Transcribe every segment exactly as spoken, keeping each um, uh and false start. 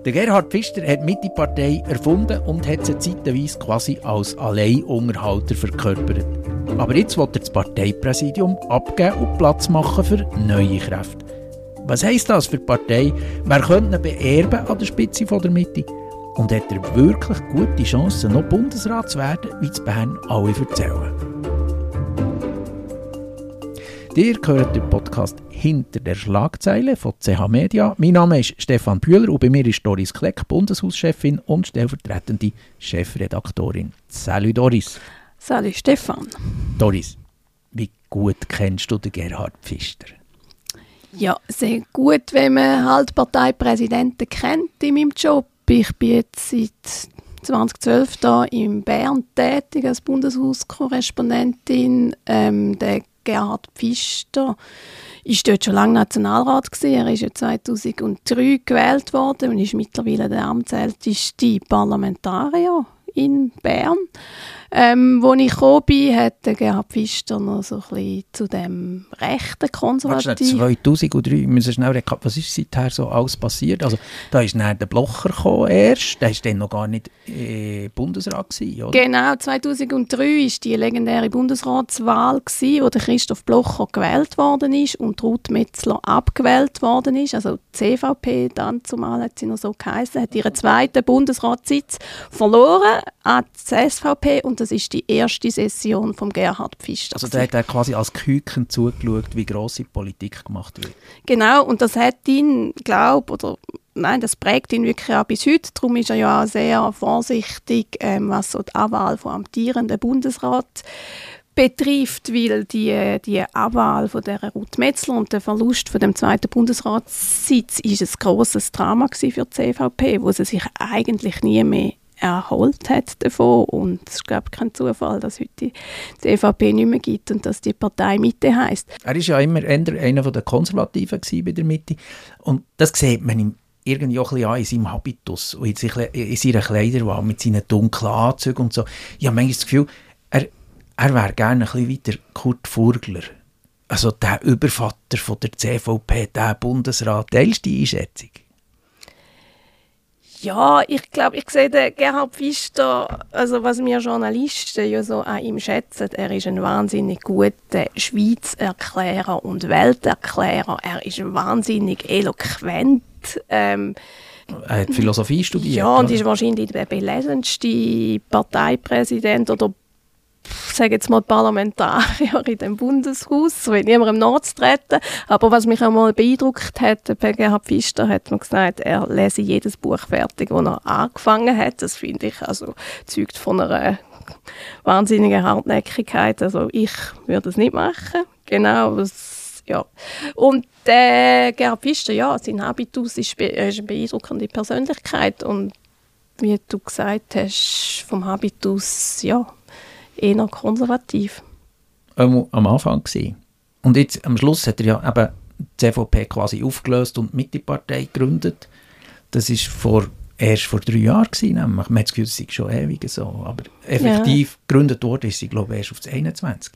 Der Gerhard Pfister hat die Mitte-Partei erfunden und hat sie zeitweise quasi als Alleinunterhalter verkörpert. Aber jetzt will er das Parteipräsidium abgeben und Platz machen für neue Kräfte. Was heisst das für die Partei? Wer könnte ihn beerben an der Spitze der Mitte? Und hat er wirklich gute Chancen, noch Bundesrat zu werden, wie in Bern alle erzählen? Ihr hört den Podcast «Hinter der Schlagzeile» von C H Media. Mein Name ist Stefan Bühler und bei mir ist Doris Kleck, Bundeshauschefin und stellvertretende Chefredaktorin. Salut Doris. Salut Stefan. Doris, wie gut kennst du den Gerhard Pfister? Ja, sehr gut, wenn man halt Parteipräsidenten kennt in meinem Job. Ich bin jetzt seit zwanzig zwölf da in Bern tätig als Bundeshauskorrespondentin. Ähm, der Gerhard Pfister war dort schon lange Nationalrat gewesen. Er ist ja zweitausenddrei gewählt worden und ist mittlerweile der amtsälteste Parlamentarier in Bern. Ähm, als ich gekommen bin, hat der Gerhard Pfister noch so ein bisschen zu dem rechten Konservativ... zweitausenddrei, müssen schnell reden, was ist seither so alles passiert? Also, da ist dann der Blocher gekommen erst, der war dann noch gar nicht äh, Bundesrat gewesen, oder? Genau, zweitausenddrei war die legendäre Bundesratswahl gewesen, wo der Christoph Blocher gewählt worden ist und Ruth Metzler abgewählt worden ist. Also die C V P, dann zumal hat sie noch so geheißen, hat ihren zweiten Bundesratssitz verloren an die S V P und das ist die erste Session von Gerhard Pfister. Also da hat er quasi als Küken zugeschaut, wie grosse Politik gemacht wird. Genau, und das hat ihn, glaube oder nein, das prägt ihn wirklich auch bis heute. Darum ist er ja auch sehr vorsichtig, ähm, was so die Abwahl von amtierenden Bundesrat betrifft, weil die, die Abwahl von der Ruth Metzler und der Verlust von dem zweiten Bundesratssitz ist ein grosses Drama für die C V P, wo sie sich eigentlich nie mehr erholt hat davon. Und es ist, glaube ich, kein Zufall, dass heute die C V P nicht mehr gibt und dass die Partei Mitte heisst. Er war ja immer einer der Konservativen bei der Mitte. Und das sieht man ihm irgendwie auch ein bisschen an in seinem Habitus und in seiner Kleiderwahl mit seinen dunklen Anzügen und so. Ich habe manchmal das Gefühl, er, er wäre gerne ein bisschen wie der Kurt Furgler. Also der Übervater von der C V P, der Bundesrat. Teilst du die Einschätzung? Ja, ich glaube, ich sehe den Gerhard Pfister, also was wir Journalisten ja so an ihm schätzen, er ist ein wahnsinnig guter Schweizerklärer und Welterklärer. Er ist wahnsinnig eloquent. Ähm, er hat Philosophie studiert. Ja, und ist wahrscheinlich der belesendste Parteipräsident oder ich sage jetzt mal Parlamentarier in dem Bundeshaus, so niemandem nachzutreten. Aber was mich auch mal beeindruckt hat, bei Gerhard Pfister hat man gesagt, er lese jedes Buch fertig, das er angefangen hat. Das finde ich also zeugt von einer wahnsinnigen Hartnäckigkeit. Also ich würde es nicht machen. Genau, das, ja. Und der Gerhard Pfister, ja, sein Habitus ist, be- ist eine beeindruckende Persönlichkeit. Und wie du gesagt hast, vom Habitus, ja, eher konservativ. Ähm, am Anfang gewesen. Und jetzt, am Schluss hat er ja eben die C V P quasi aufgelöst und die Mitte-Partei gegründet. Das war vor, erst vor drei Jahren gewesen, nämlich. Man hat das Gefühl, es sei schon ewig so. Aber effektiv ja. Gegründet wurde ist sie, glaube ich, erst auf das einundzwanzig.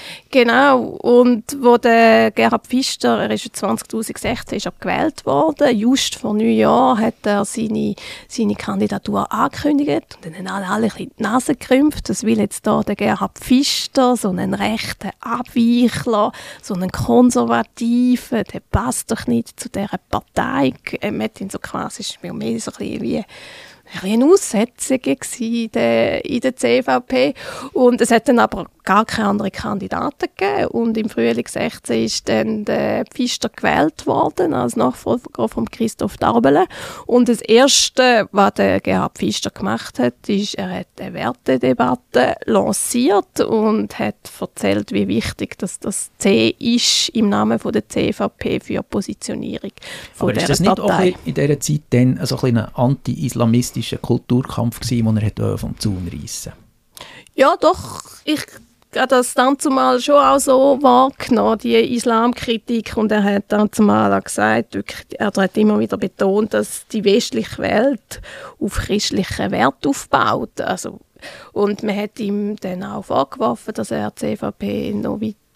Genau, und wo der Gerhard Pfister, er ist zwanzig sechzehn ist er gewählt worden, just vor neun Jahren hat er seine, seine Kandidatur angekündigt und dann haben alle, alle ein bisschen die Nase gerümpft, das will jetzt da der Gerhard Pfister, so einen rechten Abweichler, so einen Konservativen, der passt doch nicht zu dieser Partei. Man hat ihn so quasi, es war mehr so ein bisschen wie eine Aussetzung in der, in der C V P. Und es hat dann aber gar keine anderen Kandidaten gegeben. Und im Frühling sechzehn ist dann der Pfister gewählt worden als Nachfolger von Christoph Darbele. Und das Erste, was der Gerhard Pfister gemacht hat, ist, er hat eine Wertedebatte lanciert und hat erzählt, wie wichtig dass das C ist im Namen von der C V P für die Positionierung von aber dieser ist das nicht Partei. auch in dieser Zeit dann so ein, ein anti-islamistischer Kulturkampf gewesen, den er vom Zaun reissen? Ja, doch. Ich habe das dann zumal schon auch so wahrgenommen, die Islamkritik. Und er hat dann zumal auch gesagt, wirklich, er hat immer wieder betont, dass die westliche Welt auf christlichen Wert aufbaut. Also, und man hat ihm dann auch vorgeworfen, dass er die C V P noch weiter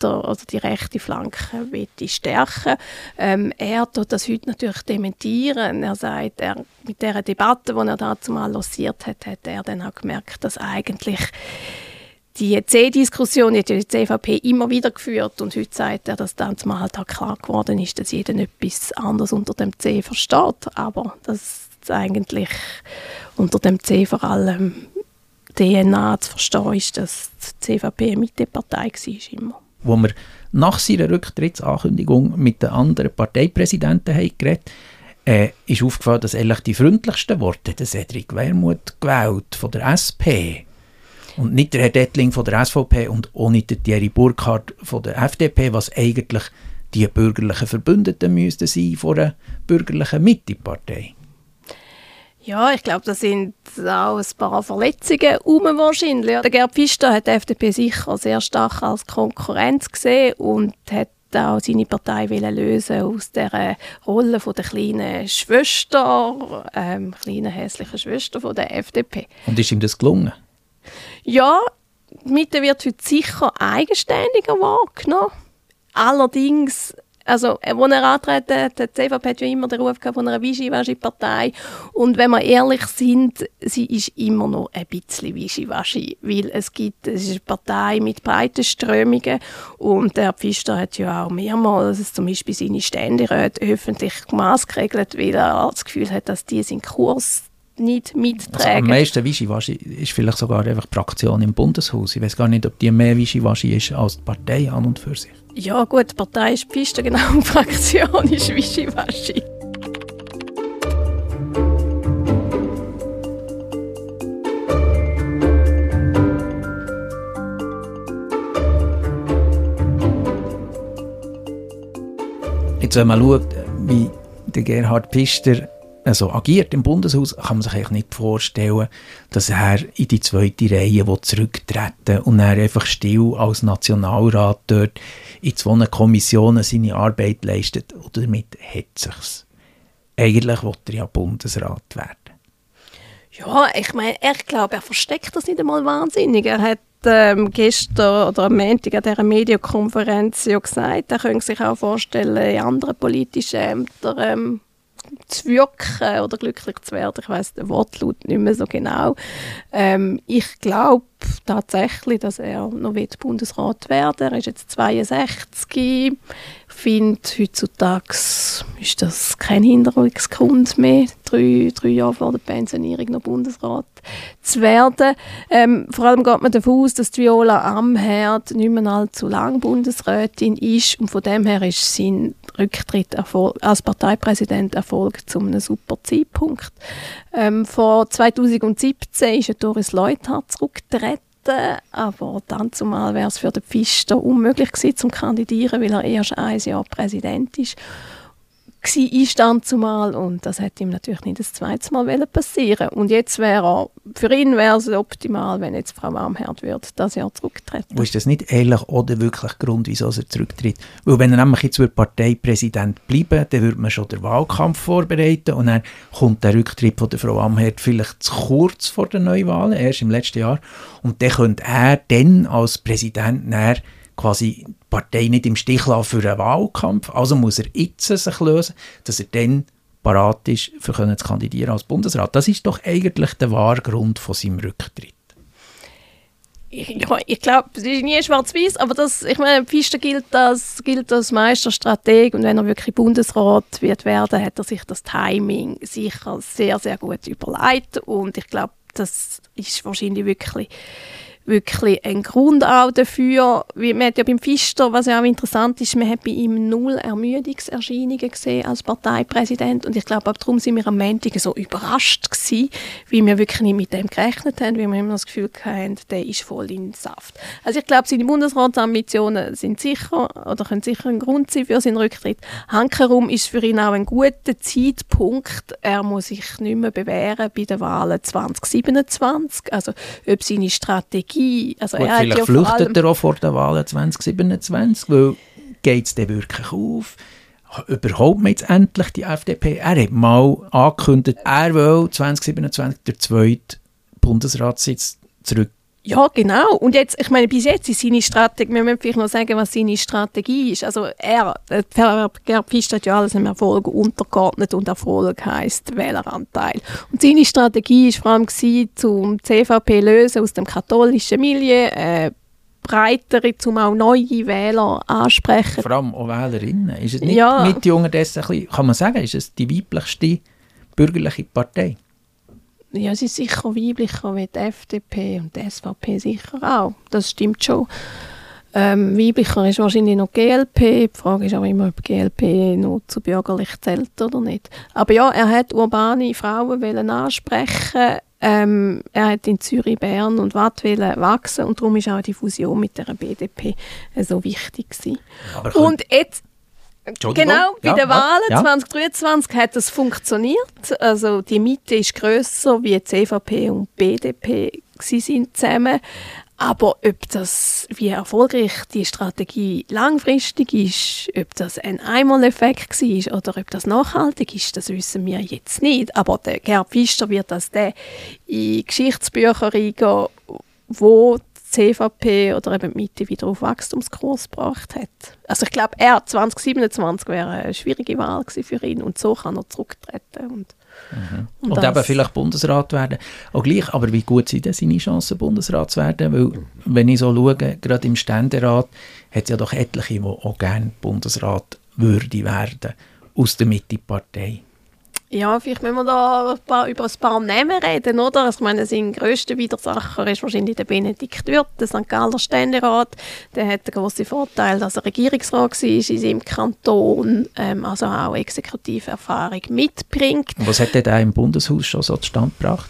weiter, also die rechte Flanke möchte stärken. Ähm, er tut das heute natürlich dementieren. Er sagt, er, mit dieser Debatte, die er dazu mal lanciert hat, hat er dann auch gemerkt, dass eigentlich die C-Diskussion hat ja die C V P immer wieder geführt und heute sagt er, dass dann mal halt auch klar geworden ist, dass jeder etwas anderes unter dem C versteht, aber dass eigentlich unter dem C vor allem D N A zu verstehen ist, dass die C V P eine Mittepartei war immer. Wo wir nach seiner Rücktrittsankündigung mit den anderen Parteipräsidenten haben geredet, äh, ist aufgefallen, dass eigentlich die freundlichsten Worte der Cedric Wermuth gewählt von der S P und nicht der Herr Dettling von der S V P und auch nicht der Thierry Burkhardt von der F D P, was eigentlich die bürgerlichen Verbündeten müssten sein von einer bürgerlichen Mittepartei. Ja, ich glaube, da sind auch ein paar Verletzungen rum wahrscheinlich. Der Gerd Pfister hat die F D P sicher sehr stark als Konkurrenz gesehen und hat auch seine Partei lösen aus dieser Rolle von der kleinen Schwester, ähm, kleinen hässlichen Schwester von der F D P. Und ist ihm das gelungen? Ja, die Mitte wird heute sicher eigenständiger wahrgenommen. Allerdings, also, als er antreten hat, die C V P hat ja immer den Ruf gehabt von einer Wischiwaschi-Partei. Und wenn wir ehrlich sind, sie ist immer noch ein bisschen Wischiwaschi. Weil es gibt, es ist eine Partei mit breiten Strömungen. Und der Pfister hat ja auch mehrmals, zum Beispiel seine Ständeräte, öffentlich maßgeregelt, weil er das Gefühl hat, dass die seinen Kurs nicht mittragen. Also am meisten Wischiwaschi ist vielleicht sogar einfach die Fraktion im Bundeshaus. Ich weiß gar nicht, ob die mehr Wischiwaschi ist als die Partei an und für sich. Ja gut, die Partei ist Pfister, genau, die Fraktion ist Wischiwaschi. Jetzt, wenn man schaut, wie der Gerhard Pfister also agiert im Bundeshaus, kann man sich eigentlich nicht vorstellen, dass er in die zweite Reihe zurücktreten und er einfach still als Nationalrat dort in zwei Kommissionen seine Arbeit leistet. Und damit hat es sich. Eigentlich will er ja Bundesrat werden. Ja, ich meine, ich glaube, er versteckt das nicht einmal wahnsinnig. Er hat ähm, gestern oder am Montag an dieser Medienkonferenz ja gesagt, er könnte sich auch vorstellen, in anderen politischen Ämtern ähm, zu wirken oder glücklich zu werden. Ich weiss den Wortlaut nicht mehr so genau. Ähm, ich glaube tatsächlich, dass er noch Bundesrat werden will. Er ist jetzt zweiundsechzig. Ich finde, heutzutage ist das kein Hinderungsgrund mehr, drei, drei Jahre vor der Pensionierung noch Bundesrat zu werden. Ähm, vor allem geht man davon aus, dass Viola Amherd nicht mehr allzu lang Bundesrätin ist und von dem her ist sein Rücktritt als Parteipräsident erfolgt zu einem super Zeitpunkt. Ähm, vor zweitausendsiebzehn ist Doris Leuthard zurückgetreten, aber dann zumal wäre es für den Pfister unmöglich gewesen, zum kandidieren, weil er erst ein Jahr Präsident ist. war dann zumal und das hätte ihm natürlich nicht das zweite Mal passieren. Und jetzt wäre für ihn wäre es optimal, wenn jetzt Frau Amherd wird, das Jahr zurücktreten. Und ist das nicht eigentlich auch der wirkliche Grund, wieso er zurücktritt? Weil wenn er nämlich jetzt Parteipräsident bleiben, dann würde man schon den Wahlkampf vorbereiten und dann kommt der Rücktritt von der Frau Amherd vielleicht zu kurz vor den Neuwahlen, erst im letzten Jahr. Und dann könnte er dann als Präsident dann quasi die Partei nicht im Stich lassen für einen Wahlkampf. Also muss er jetzt sich lösen, dass er dann parat ist, für zu kandidieren als Bundesrat. Das ist doch eigentlich der wahre Grund von seinem Rücktritt. Ich, ich glaube, es ist nie schwarz-weiß, aber das, ich meine, Pfister gilt als, gilt als Meisterstrateg und wenn er wirklich Bundesrat wird werden, hat er sich das Timing sicher sehr, sehr gut überlegt und ich glaube, das ist wahrscheinlich wirklich wirklich ein Grund auch dafür. Man hat ja beim Pfister, was ja auch interessant ist, man hat bei ihm null Ermüdungserscheinungen gesehen als Parteipräsident und ich glaube, auch darum sind wir am Montag so überrascht gewesen, weil wir wirklich nicht mit dem gerechnet haben, weil wir immer das Gefühl hatten, der ist voll in Saft. Also ich glaube, seine Bundesratsambitionen sind sicher oder können sicher ein Grund sein für seinen Rücktritt. Hankerum ist für ihn auch ein guter Zeitpunkt. Er muss sich nicht mehr bewähren bei den Wahlen zwanzig siebenundzwanzig. Also ob seine Strategie Also Gut, er vielleicht ja flüchtet er auch vor den Wahlen zwanzig siebenundzwanzig, weil geht es dann wirklich auf? Überhaupt man jetzt endlich die F D P? Er hat mal angekündigt, er will zwanzig siebenundzwanzig der zweite Bundesratssitz zurückgeben Ja, genau. Und jetzt, ich meine, bis jetzt ist seine Strategie, wir müssen vielleicht noch sagen, was seine Strategie ist. Also er, Gerhard Pfister hat ja alles im Erfolg untergeordnet und Erfolg heisst Wähleranteil. Und seine Strategie war vor allem gewesen, zum C V P lösen aus dem katholischen Milieu, äh, breitere, um auch neue Wähler ansprechen. Vor allem auch Wählerinnen. Ist es nicht ja. mit unterdessen ein bisschen, kann man sagen, ist es die weiblichste bürgerliche Partei? Ja, sie ist sicher weiblicher wie die F D P und die S V P sicher auch. Das stimmt schon. Ähm, weiblicher ist wahrscheinlich noch G L P. Die Frage ist auch immer, ob G L P noch zu bürgerlich zählt oder nicht. Aber ja, er hat urbane Frauen wollen ansprechen. Ähm, er hat in Zürich, Bern und Watt wollen wachsen und darum ist auch die Fusion mit der B D P so wichtig gewesen. Und jetzt genau, bei ja, den Wahlen ja. zwanzig dreiundzwanzig hat das funktioniert. Also die Mitte ist grösser, wie die C V P und die B D P sind zusammen. Aber ob das, wie erfolgreich die Strategie langfristig ist, ob das ein Einmaleffekt war oder ob das nachhaltig ist, das wissen wir jetzt nicht. Aber der Gerhard Pfister wird als der in Geschichtsbücher reingehen, wo C V P oder eben die Mitte wieder auf Wachstumskurs gebracht hat. Also ich glaube, er zwanzig siebenundzwanzig wäre eine schwierige Wahl gewesen für ihn und so kann er zurücktreten. Und, mhm. und, und eben vielleicht Bundesrat werden. Auch gleich, aber wie gut sind denn seine Chancen, Bundesrat zu werden? Weil, wenn ich so schaue, gerade im Ständerat hat es ja doch etliche, die auch gerne Bundesrat würde werden, aus der Mitte-Partei. Ja, vielleicht müssen wir da ein paar, über ein paar Namen reden, oder? Also, ich meine, sein grösster Widersacher ist wahrscheinlich der Benedikt Würth, der Sankt Galler Ständerat. Der hat den grossen Vorteil, dass er Regierungsrat war in seinem Kanton, ähm, also auch exekutive Erfahrung mitbringt. Und was hat er im Bundeshaus schon so zustande gebracht?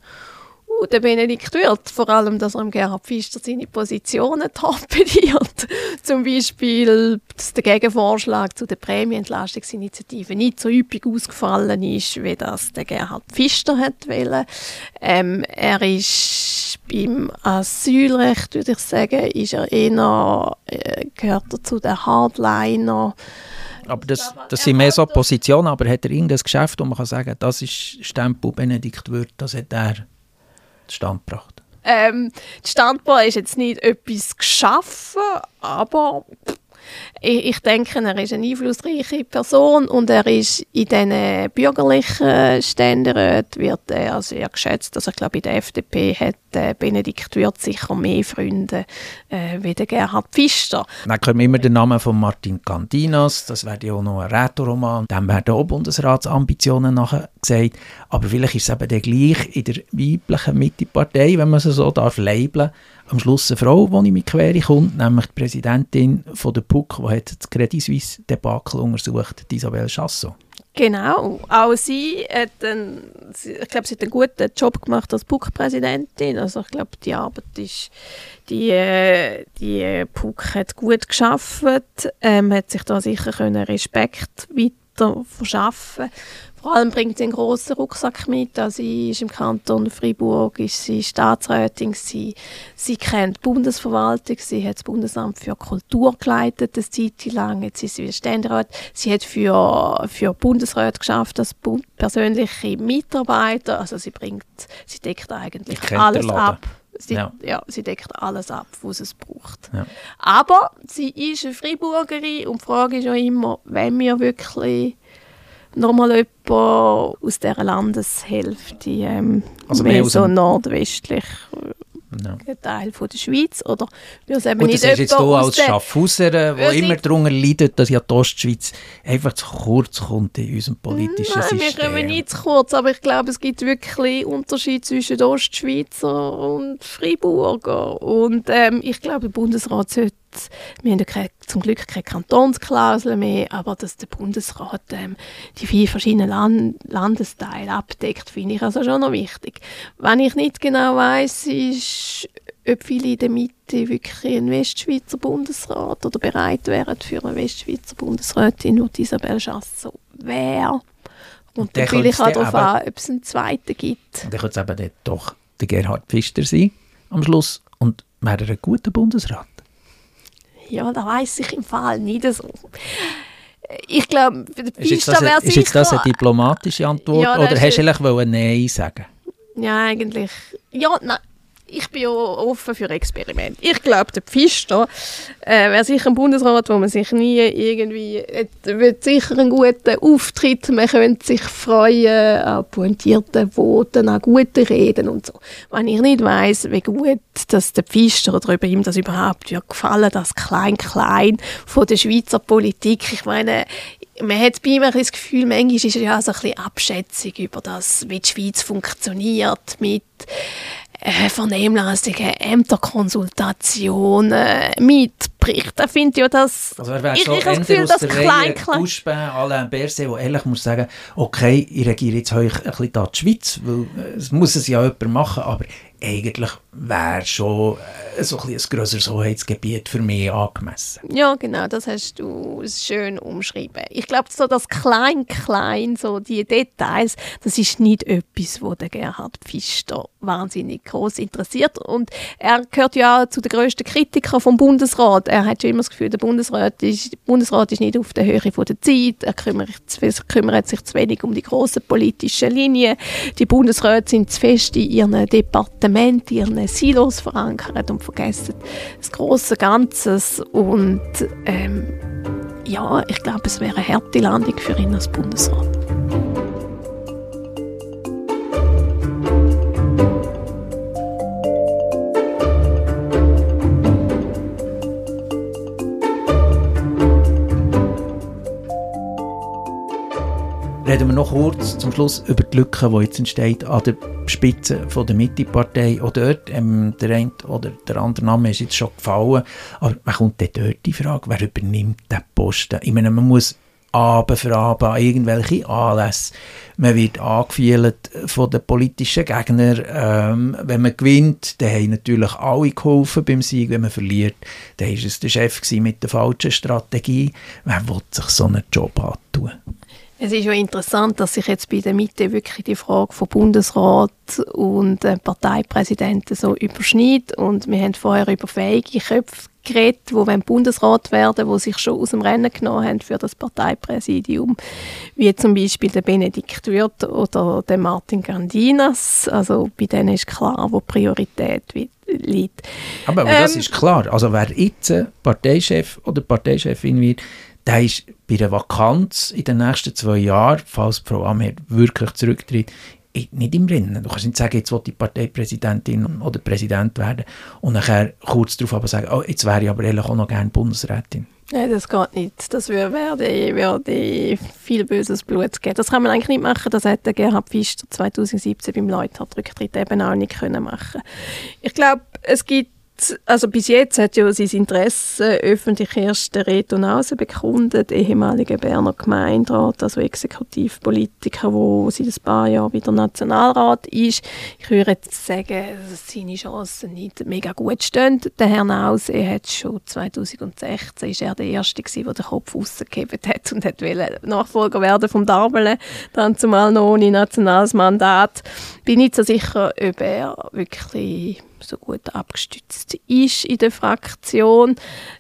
Uh, der Benedikt Würth, vor allem, dass er im Gerhard Pfister seine Positionen torpediert. Zum Beispiel, dass der Gegenvorschlag zu der Prämienentlastungsinitiative nicht so üppig ausgefallen ist, wie das der Gerhard Pfister hat wollen. Ähm, er ist beim Asylrecht, würde ich sagen, ist er eher, äh, gehört er zu den Hardliner. Aber das, das sind mehr so Positionen, aber hat er irgendein Geschäft, wo man kann sagen, das ist Stempel Benedikt Würth, das hat er Stand gebracht? Ähm, die Standbar ist jetzt nicht etwas geschaffen, aber ich, ich denke, er ist eine einflussreiche Person und er ist in diesen bürgerlichen Ständeräten wird er sehr geschätzt. Also ich glaube, in der F D P hat äh, Benedikt Würth sicher mehr Freunde äh, wie der Gerhard Pfister. Dann kommt immer der Name von Martin Candinas, das wäre ja auch noch ein Rätoroman. Dem werden auch Bundesratsambitionen nachher gesagt. Aber vielleicht ist es eben dann gleich in der weiblichen Mitte-Partei, wenn man sie so darf labeln, am Schluss eine Frau, die in meine Quere kommt, nämlich die Präsidentin von der P U C, die hat das Credit Suisse-Debakel untersucht, Isabelle Chassot. Genau, auch sie hat einen, ich glaube, sie hat einen guten Job gemacht als P U C-Präsidentin. Also ich glaube, die Arbeit ist, die, die P U C hat gut gearbeitet, ähm, hat sich da sicher können Respekt weiter verschaffen. Vor allem bringt sie einen grossen Rucksack mit. Also sie ist im Kanton Freiburg, ist sie Staatsrätin, sie, sie kennt die Bundesverwaltung, sie hat das Bundesamt für Kultur geleitet, eine Zeit lang, jetzt ist sie Ständerat. Sie hat für, für Bundesräte geschafft als Bund persönliche Mitarbeiter. Also sie bringt, sie deckt eigentlich alles ab. Sie, ja. Ja, sie deckt alles ab, was es braucht. Ja. Aber sie ist eine Freiburgerin und die Frage ist ja immer, wenn wir wirklich nochmal jemand aus dieser Landeshälfte, ähm, also mehr so nordwestlich ja. Teil von der Schweiz. Oder es eben Gut, nicht das ist jetzt hier als Schaffhauser, der immer darunter leidet, dass ja die Ostschweiz einfach zu kurz kommt in unserem politischen Nein, System. wir kommen nicht zu kurz, aber ich glaube, es gibt wirklich Unterschiede zwischen Ostschweizer und Freiburger. Und ähm, ich glaube, der Bundesrat sollte, wir haben ja keine, zum Glück keine Kantonsklausel mehr, aber dass der Bundesrat ähm, die vier verschiedenen Land Landesteile abdeckt, finde ich also schon noch wichtig. Was ich nicht genau weiss, ist, ob viele in der Mitte wirklich ein Westschweizer Bundesrat oder bereit wären für eine Westschweizer Bundesrätin, die Isabelle Chassot wäre. Und dann will ich auch darauf an, ob es einen zweiten gibt. Und dann könnte es eben doch der Gerhard Pfister sein am Schluss und wäre er ein guter Bundesrat. Ja, da weiss ich im Fall nicht so. Ich glaube, für den Pfister wäre sicher... Ist jetzt das eine diplomatische Antwort, ja, oder hast du eigentlich Nein sagen? Ja, eigentlich... Ja, nein. ich bin auch offen für Experimente. Ich glaube, der Pfister äh, wäre sicher ein Bundesrat, wo man sich nie irgendwie, äh, wird sicher einen guten Auftritt, man könnte sich freuen an pointierten Voten, an guten Reden und so. Wenn ich nicht weiss, wie gut dass der Pfister oder über ihm das überhaupt wird gefallen, das Klein-Klein von der Schweizer Politik. Ich meine, man hat bei ihm ein das Gefühl, manchmal ist er ja so ein bisschen Abschätzung über das, wie die Schweiz funktioniert, mit äh, Vernehmlassungen, Ämterkonsultationen, mit Berichten. Ich finde ja, dass also er wäre ich, so ich das Gefühl, dass klein, klein... Couchepin, Alain Berset, wo ehrlich muss sagen, okay, ich regiere jetzt euch ein bisschen da die Schweiz, weil es muss es ja jemand machen, aber eigentlich wäre schon äh, so ein, ein grösseres Hoheitsgebiet für mich angemessen. Ja, genau, das hast du schön umschrieben. Ich glaube, so das Klein-Klein, so die Details, das ist nicht etwas, wo der Gerhard Pfister wahnsinnig groß interessiert. Und er gehört ja zu den grössten Kritikern vom Bundesrat. Er hat schon immer das Gefühl, der Bundesrat ist, der Bundesrat ist nicht auf der Höhe von der Zeit. Er kümmert, kümmert sich zu wenig um die grossen politischen Linien. Die Bundesräte sind zu fest in ihren Departementen, ihren Silos verankert und vergessen das große Ganzes. Und ähm, ja, ich glaube, es wäre eine harte Landung für ihn als Bundesrat. Reden wir noch kurz zum Schluss über die Lücke, die jetzt entsteht an der Spitze von der Mitte-Partei. Auch dort, ähm, der eine oder der andere Name ist jetzt schon gefallen. Aber wer kommt denn dort die Frage? Wer übernimmt den Posten? Ich meine, man muss Abend für Abend an irgendwelche Anlässe. Man wird angefühlt von den politischen Gegnern. Ähm, wenn man gewinnt, dann haben natürlich alle geholfen beim Sieg. Wenn man verliert, dann war es der Chef mit der falschen Strategie. Wer will sich so einen Job antun? Es ist ja interessant, dass sich jetzt bei der Mitte wirklich die Frage von Bundesrat und äh, Parteipräsidenten so überschneidet. Und wir haben vorher über fähige Köpfe geredet, die Bundesrat werden wollen, die sich schon aus dem Rennen genommen haben für das Parteipräsidium, wie zum Beispiel der Benedikt Würth oder der Martin Gandinas. Also bei denen ist klar, wo die Priorität liegt. Aber, aber ähm, das ist klar. Also wer jetzt Parteichef oder Parteichefin wird, der ist bei der Vakanz in den nächsten zwei Jahren, falls Frau Amherd wirklich zurücktritt, nicht im Rennen. Du kannst nicht sagen, jetzt will die Parteipräsidentin oder Präsident werden und nachher kurz darauf aber sagen, oh, jetzt wäre ich aber ehrlich auch noch gerne Bundesrätin. Nein, das geht nicht. Das würde, würde viel böses Blut geben. Das kann man eigentlich nicht machen. Das hätte Gerhard Pfister zweitausendsiebzehn beim Leuthard-Rücktritt eben auch nicht können machen. Ich glaube, es gibt Also bis jetzt hat ja sein Interesse öffentlich erst der Reto Nase bekundet, ehemaliger Berner Gemeinderat, also Exekutivpolitiker, der seit ein paar Jahren wieder Nationalrat ist. Ich würde jetzt sagen, dass seine Chancen nicht mega gut stehen. Der Herr Nause hat schon zweitausendsechzehn ist er der Erste gewesen, der den Kopf rausgehebt hat und hat Nachfolger werden vom Darbele, dann zumal noch ohne nationales Mandat. Bin nicht so sicher, ob er wirklich so gut abgestützt ist in der Fraktion.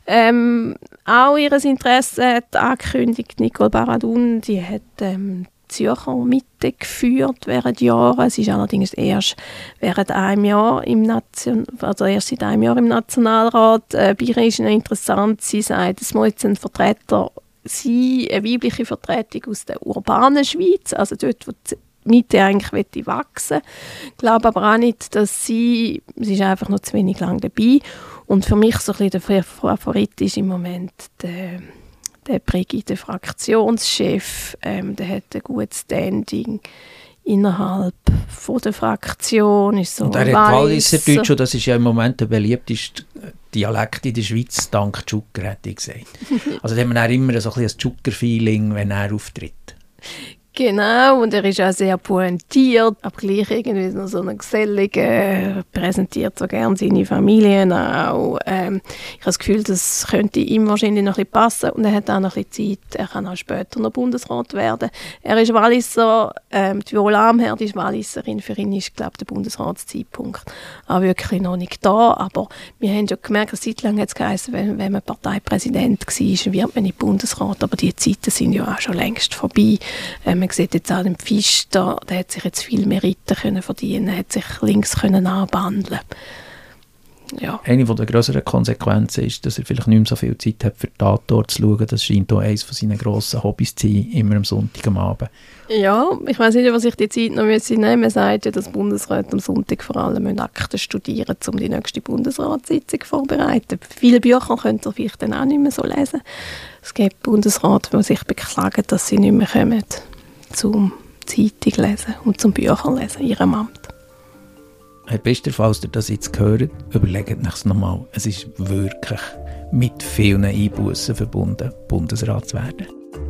Ähm, auch ihr Interesse hat angekündigt, Nicole Baradun, die hat ähm, die Zürcher Mitte geführt während Jahren. Sie ist allerdings erst während einem Jahr im Nation, also erst seit einem Jahr im Nationalrat. Äh, bei ihr ist noch interessant, sie sagt, es muss jetzt ein Vertreter sein, eine weibliche Vertretung aus der urbanen Schweiz, also dort, wo die Mitte eigentlich wachsen. Ich glaube aber auch nicht, dass sie, sie ist einfach noch zu wenig lang dabei. Und für mich so ein bisschen der Favorit ist im Moment der, der Brigitte, der Fraktionschef. Ähm, der hat ein gutes Standing innerhalb von der Fraktion. Ist so und er hat Walliserdeutsch, und das ist ja im Moment der beliebteste Dialekt in der Schweiz, dank Tschucker, hätte ich gesagt. Also da hat man auch immer so ein bisschen ein Tschucker-Feeling, wenn er auftritt. Genau, und er ist auch sehr pointiert, aber gleich irgendwie noch so eine gesellige, präsentiert so gerne seine Familien auch. Ähm, ich habe das Gefühl, das könnte ihm wahrscheinlich noch ein bisschen passen und er hat auch noch ein bisschen Zeit, er kann auch später noch Bundesrat werden. Er ist Walliser, ähm, die Viola Amherd ist Walliserin, für ihn ist, glaube ich, der Bundesratszeitpunkt auch wirklich noch nicht da, aber wir haben schon gemerkt, eine Zeit lang hat es geheißen, wenn, wenn man Parteipräsident war, wird man nicht Bundesrat, aber die Zeiten sind ja auch schon längst vorbei. Ähm, Man sieht jetzt auch den Pfister, der hat sich jetzt viel Meriten können verdienen, hat sich links können anbandeln. Ja. Eine der grösseren Konsequenzen ist, dass er vielleicht nicht mehr so viel Zeit hat, für die Tatort zu schauen. Das scheint auch eines von seinen grossen Hobbys zu sein, immer am Sonntag am Abend. Ja, ich weiss nicht, was ich die Zeit noch nehmen müsste. Man sagt ja, dass Bundesräte am Sonntag vor allem Akten studieren, um die nächste Bundesratssitzung vorzubereiten. Viele Bücher könnt ihr vielleicht dann auch nicht mehr so lesen. Es gibt Bundesräte, die sich beklagen, dass sie nicht mehr kommen zum Zeitung lesen und zum Bücher lesen in ihrem Amt. Herr Bester, falls ihr das jetzt hört, überlegt euch es nochmal. Es ist wirklich mit vielen Einbussen verbunden, Bundesrat zu werden.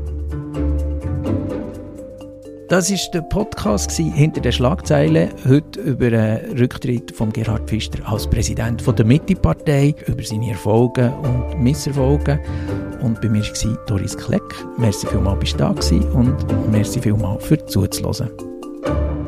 Das war der Podcast «Hinter den Schlagzeilen». Heute über den Rücktritt von Gerhard Pfister als Präsident der Mitte-Partei, über seine Erfolge und Misserfolge. Und bei mir war Doris Kleck. Merci vielmals, bist du da gewesen und merci vielmals für zuzuhören.